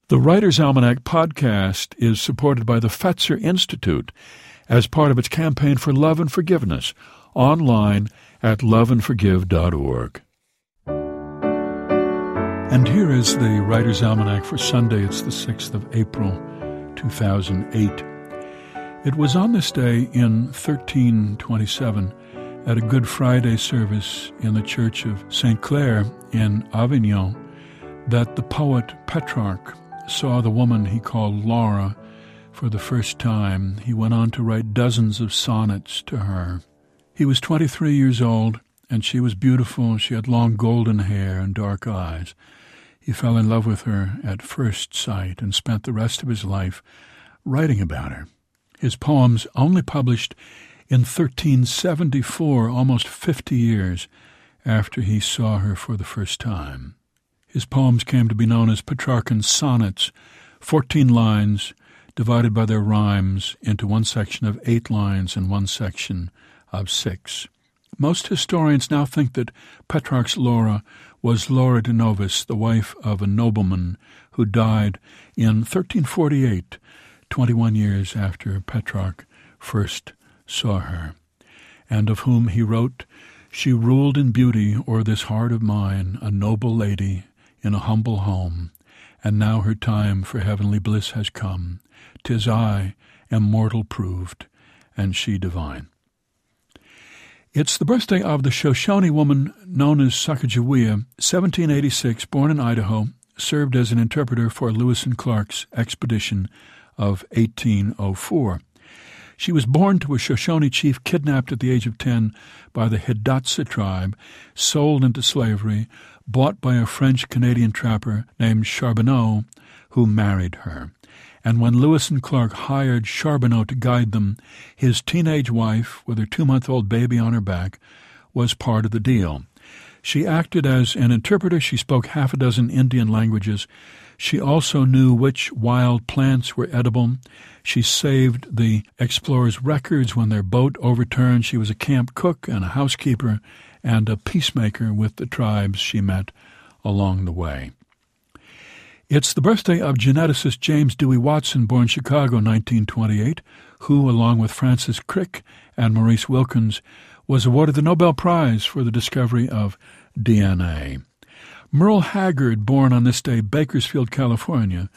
The Writer's Almanac podcast is supported by the Fetzer Institute as part of its campaign for love and forgiveness, online at loveandforgive.org. And here is the Writer's Almanac for Sunday. It's the 6th of April, 2008. It was on this day in 1327, at a Good Friday service in the Church of St. Clare in Avignon, that the poet Petrarch saw the woman he called Laura for the first time. He went on to write dozens of sonnets to her. He was 23 years old, and she was beautiful. She had long golden hair and dark eyes. He fell in love with her at first sight and spent the rest of his life writing about her. His poems, only published in 1374, almost 50 years after he saw her for the first time. His poems came to be known as Petrarchan sonnets, 14 lines divided by their rhymes into one section of 8 lines and one section of 6. Most historians now think that Petrarch's Laura was Laura de Novis, the wife of a nobleman who died in 1348, 21 years after Petrarch first saw her, and of whom he wrote, "She ruled in beauty o'er this heart of mine, a noble lady, in a humble home, and now her time for heavenly bliss has come. 'Tis I am mortal proved, and she divine." It's the birthday of the Shoshone woman known as Sacagawea, 1786, born in Idaho, served as an interpreter for Lewis and Clark's expedition of 1804. She was born to a Shoshone chief, kidnapped at the age of 10 by the Hidatsa tribe, sold into slavery, bought by a French-Canadian trapper named Charbonneau, who married her. And when Lewis and Clark hired Charbonneau to guide them, his teenage wife, with her 2-month-old baby on her back, was part of the deal. She acted as an interpreter. She spoke 6 Indian languages. She also knew which wild plants were edible. She saved the explorers' records when their boat overturned. She was a camp cook and a housekeeper and a peacemaker with the tribes she met along the way. It's the birthday of geneticist James Dewey Watson, born Chicago, 1928, who, along with Francis Crick and Maurice Wilkins, was awarded the Nobel Prize for the discovery of DNA. Merle Haggard, born on this day, Bakersfield, California,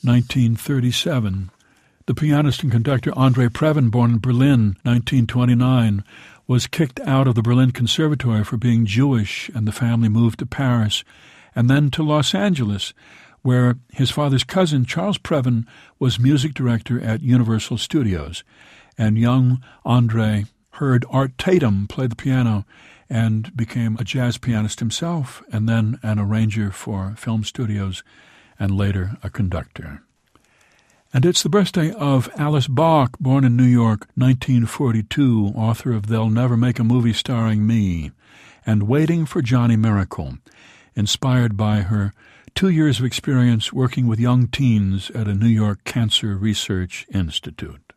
1937. The pianist and conductor Andre Previn, born in Berlin, 1929, was kicked out of the Berlin Conservatory for being Jewish, and the family moved to Paris and then to Los Angeles, where his father's cousin, Charles Previn, was music director at Universal Studios. And young Andre heard Art Tatum play the piano and became a jazz pianist himself, and then an arranger for film studios, and later a conductor. And it's the birthday of Alice Bach, born in New York, 1942, author of They'll Never Make a Movie Starring Me, and Waiting for Johnny Miracle, inspired by her 2 years of experience working with young teens at a New York Cancer Research Institute.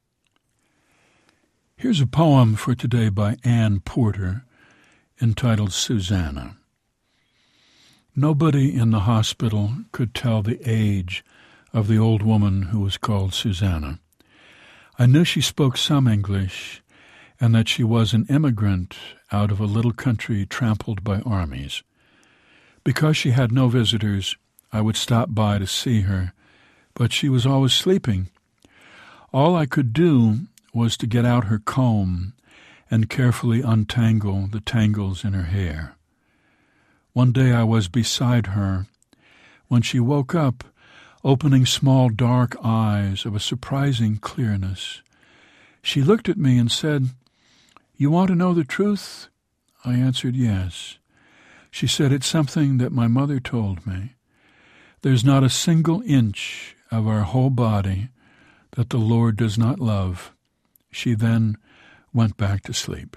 Here's a poem for today by Anne Porter, entitled Susanna. Nobody in the hospital could tell the age of the old woman who was called Susanna. I knew she spoke some English, and that she was an immigrant out of a little country trampled by armies. Because she had no visitors, I would stop by to see her, but she was always sleeping. All I could do was to get out her comb and carefully untangle the tangles in her hair. One day I was beside her. When she woke up, opening small dark eyes of a surprising clearness, she looked at me and said, "You want to know the truth?" I answered yes. She said, "It's something that my mother told me. There's not a single inch of our whole body that the Lord does not love." She then went back to sleep.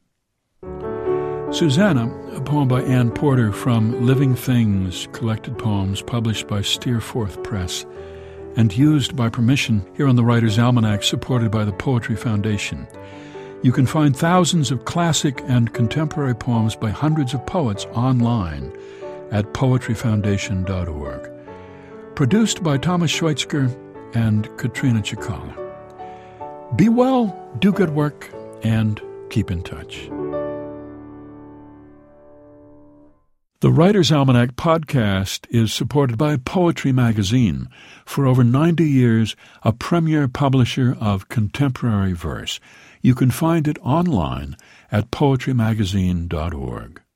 Susanna, a poem by Anne Porter from Living Things, collected poems published by Steerforth Press and used by permission here on the Writer's Almanac, supported by the Poetry Foundation. You can find thousands of classic and contemporary poems by hundreds of poets online at poetryfoundation.org. Produced by Thomas Schweitzger and Katrina Chikala. Be well, do good work, and keep in touch. The Writer's Almanac podcast is supported by Poetry Magazine, for over 90 years a premier publisher of contemporary verse. You can find it online at poetrymagazine.org.